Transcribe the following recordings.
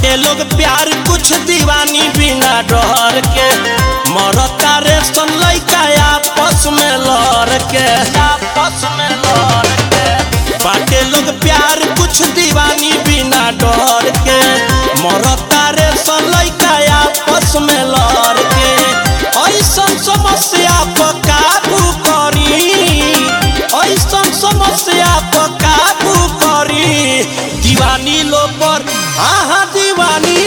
बाटे लोग प्यार कुछ दीवानी बिना डर के मरता रे सन लइका आपस में लड़ के बाटे लोग प्यार कुछ दीवानी बिना डर के मरता रे सन लइका आपस में लड़ के ऐसन समस्या पर काबू करी ऐसन समस्या पर काबू करी दीवानी लो पर दीवानी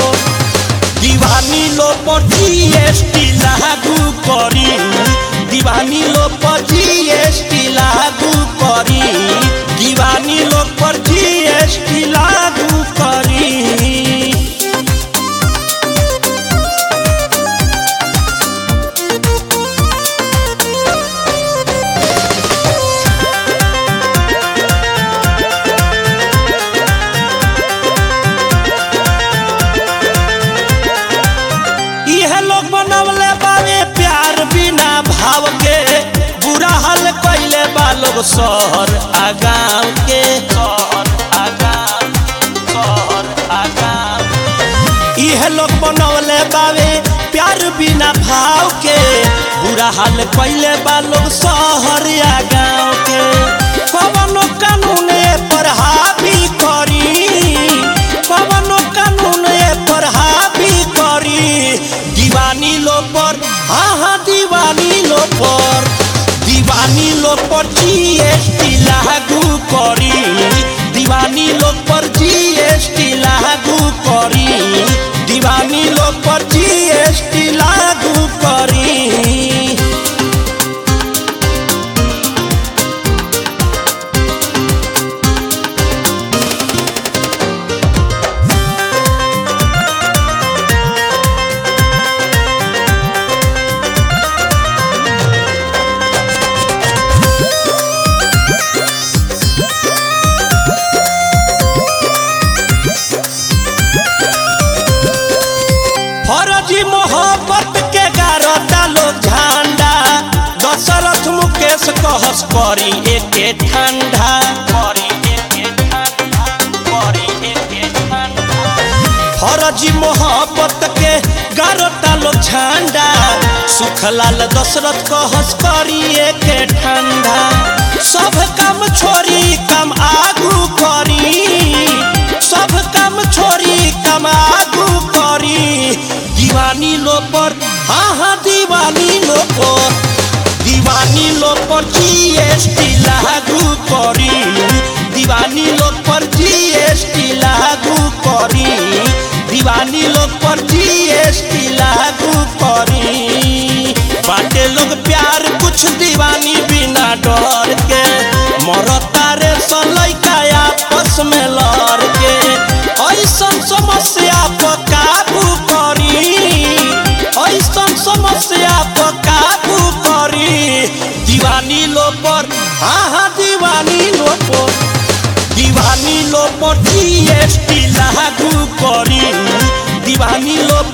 लो पर जीएसटी लागू करी दीवानी लो पर जीएसटी लागू करी दीवानी लो पर जीएसटी लागू करी। लोग बनवले बावे प्यार बिना भाव के बुरा हाल कइले बा लोग शहर आ गाँव के इहे लोग बनवले बावे प्यार बिना भाव के बुरा हाल कइले बा लोग शहर आ गाँव के कवनो कानून पर हावी करी कवनो कानून पर हावी करी दीवानी लो पर दीवानी लो पर जीएसटी लागू करी दीवानी लो पर जीएसटी लागू करी दीवानी लो पर जीएसटी लागू करी। फर्जी मोहब्बत के गारता लोग झंडा दशरथ मुकेश कहस करी एके ठंडा फर्जी मोहब्बत के गारता लोग झंडा सुखलाल दशरथ कहस करी एके ठंडा सब काम छोड़ी कम आगू करी सब काम छोड़ी कम आगू करी दीवानी लो पर दीवानी लो पर जीएसटी लागू करी दीवानी लो पर जीएसटी लागू करी दीवानी लो पर जीएसटी लागू करी बाटे लोग प्यार कुछ दीवानी बिना डर के मरता रे सन लइका आपस में लड़ के ऐसन समस्या पर काबू करी ऐसन समस्या पर काबू करी दीवानी लो पर दीवानी लो पर जीएसटी लागू करी दीवानी लो